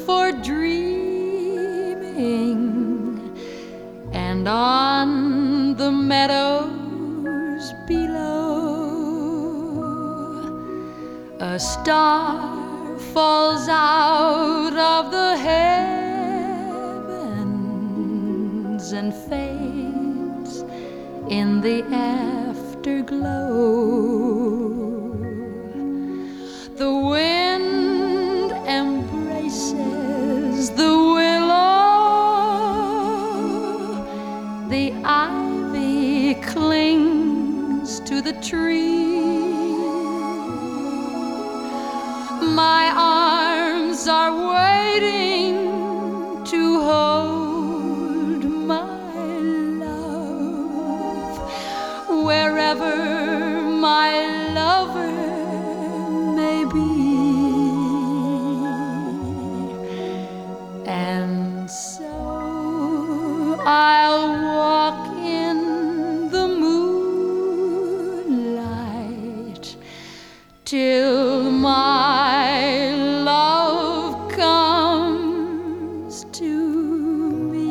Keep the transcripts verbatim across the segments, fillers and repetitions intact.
for dreaming, and on the meadows below a star falls out of the heavens and fades in the afterglow. The wind embraces the willow, the ivy clings to the tree. My arms are waiting to hold my love wherever my lover may be. And so I'll walk in the moonlight till my love comes to me.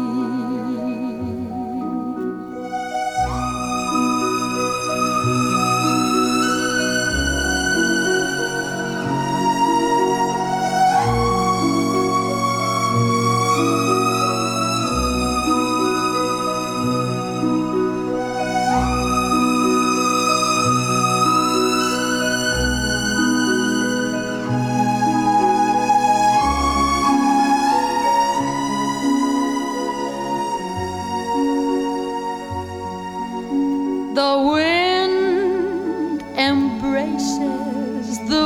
The wind embraces the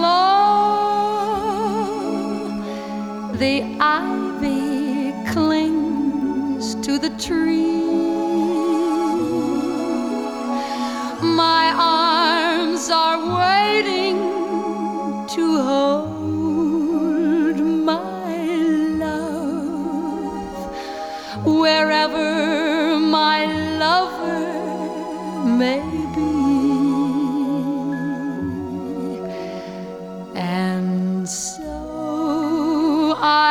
willow, the ivy clings to the tree. My arms are waiting to hold my love wherever my lover may be. And so I